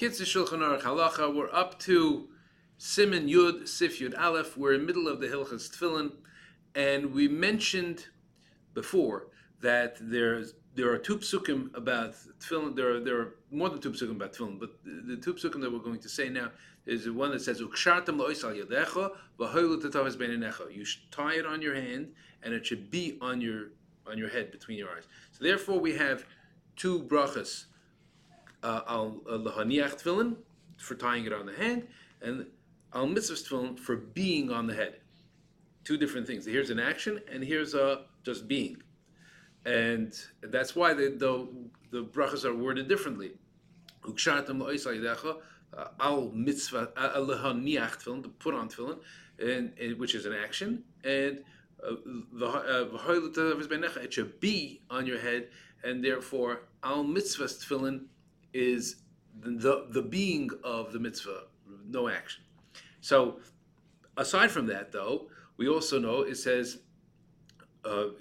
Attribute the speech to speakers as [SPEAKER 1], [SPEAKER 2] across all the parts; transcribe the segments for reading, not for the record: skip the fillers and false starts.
[SPEAKER 1] Kitzur Shulchan Aruch Halacha. We're up to Siman Yud, Sif Yud Aleph. We're in the middle of the Hilchas Tefillin, and we mentioned before that there are two psukim about tefillin. There are more than two psukim about tefillin, but the two psukim that we're going to say now is the one that says Ukshartam lo'is al yadecha v'hoylu tatavis beinenecha. You should tie it on your hand, and it should be on your head between your eyes. So therefore, we have two brachas al lahaniach tefillin for tying it on the hand, and al mitzvah tefillin for being on the head. Two different things. Here's an action, and here's just being, and that's why the brachas are worded differently. Ukshartam lo'is al yadecha al mitzvah al lahaniach tefillin, to put on tefillin, and which is an action, and it should be on your head, and therefore al mitzvah tefillin is the being of the mitzvah, no action. So aside from that, though, we also know it says and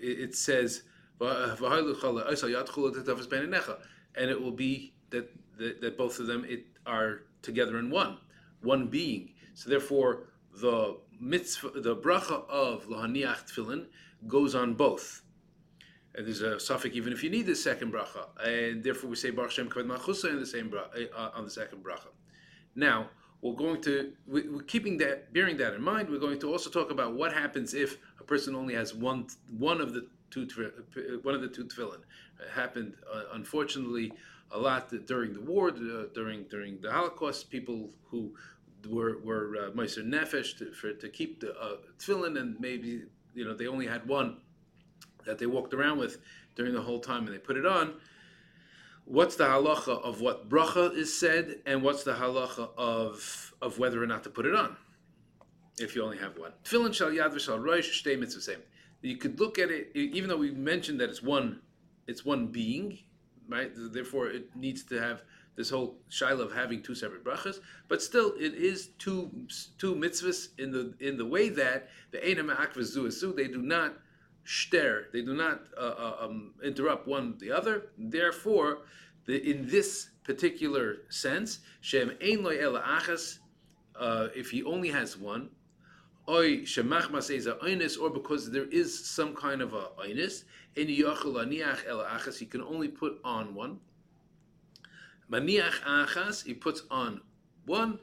[SPEAKER 1] it will be that both of them are together in one being. So therefore the mitzvah, the bracha of lahaniach tefillin, goes on both. And there's a suffix even if you need the second bracha, and therefore we say Baruch Shem Kavod Malchusa in the same on the second bracha. Now we're bearing that in mind. We're going to also talk about what happens if a person only has one of the two tefillin. It happened unfortunately a lot during the war, during the Holocaust. People who were Meiser Nefesh to keep the tefillin, and maybe they only had one that they walked around with during the whole time, and they put it on. What's the halacha of what bracha is said, and what's the halacha of whether or not to put it on if you only have one? Tefillin shal yad v'shal rosh shtei mitzvah same. You could look at it, even though we mentioned that it's one being, right? Therefore, it needs to have this whole shaila of having two separate brachas, but still, it is two mitzvahs in the way that the eina me'akvah zu esu, they do not they do not interrupt one the other. Therefore, in this particular sense, shem ein lo ela achas, if he only has one, oy shemach maseza oinus, or because there is some kind of a oinus, en yochel aniach ela achas, he can only put on one. Maniach achas, he puts on one.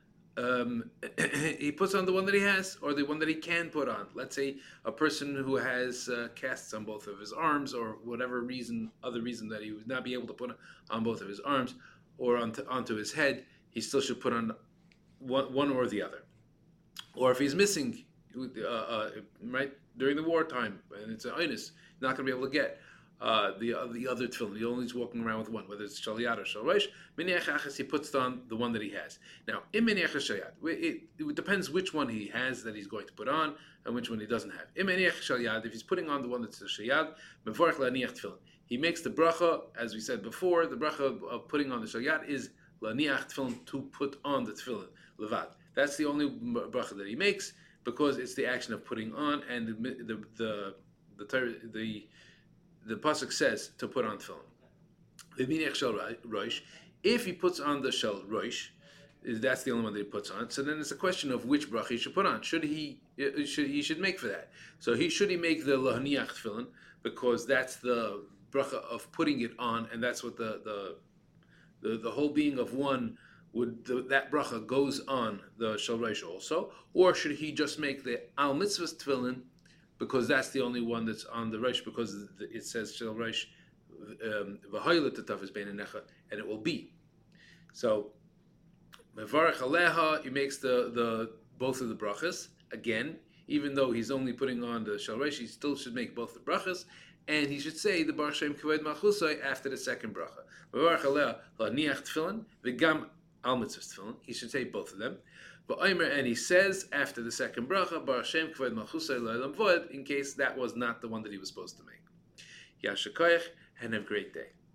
[SPEAKER 1] He puts on the one that he has, or the one that he can put on. Let's say a person who has casts on both of his arms, or whatever other reason that he would not be able to put on both of his arms, or onto his head, he still should put on one or the other. Or if he's missing, right, during the wartime, and it's an inus, not going to be able to get the other tefillin. He only is walking around with one, whether it's shal yad or shal rosh. Miniach achas, he puts on the one that he has. Now, in miniach shal yad, it depends which one he has that he's going to put on, and which one he doesn't have. In miniach shal yad, if he's putting on the one that's the shal yad, mevorach laniach tefillin. He makes the bracha, as we said before, the bracha of putting on the shal yad is laniach tefillin, to put on the tefillin levad. That's the only bracha that he makes, because it's the action of putting on, and the pasuk says to put on tefillin. If he puts on the shel rosh, that's the only one that he puts on. So then it's a question of which bracha he should put on. He should make for that. So should he make the lahaniach tefillin, because that's the bracha of putting it on, and that's what the whole being of one would, that bracha goes on the shel rosh also, or should he just make the al mitzvah tefillin, because that's the only one that's on the rosh, because it says shel rosh v'hoylet tatavis beinenecha, and it will be. So mevarach aleha, he makes the both of the brachas again, even though he's only putting on the shel rosh, he still should make both the brachas, and he should say the Baruch Shem Kavod Malchusai after the second bracha. Mevarach aleha laniach tefillin v'gam al mitzvah tefillin. He should say both of them. And he says after the second bracha, Baruch Shem Kavod Malchusai L'Olam Vod, in case that was not the one that he was supposed to make. Yasher koach, and have a great day.